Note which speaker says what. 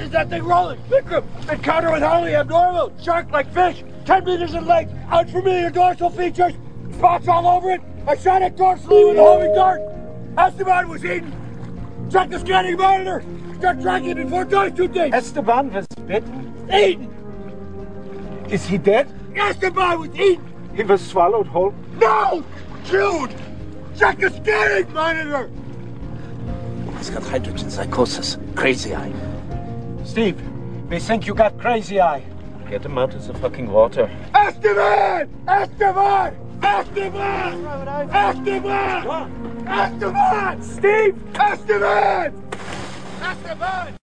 Speaker 1: is that thing rolling? Vikram, encounter with Harley abnormal. Shark like fish, 10 meters in length. Unfamiliar dorsal features. Spots all over it. I shot it dorsally with a homing dart. Esteban was eaten. Check the scanning monitor. Start tracking it before it dies too deep.
Speaker 2: Esteban was bitten?
Speaker 1: Eaten.
Speaker 2: Is he dead?
Speaker 1: Esteban was eaten.
Speaker 2: He was swallowed whole?
Speaker 1: No! Jude! Check the scanning monitor!
Speaker 3: He's got hydrogen psychosis. Crazy eye.
Speaker 2: Steve, we think you got crazy eye.
Speaker 3: Get him out of the fucking water.
Speaker 1: Esteban! Esteban! Esteban! Esteban! Esteban!
Speaker 2: Steve!
Speaker 1: Esteban! Esteban!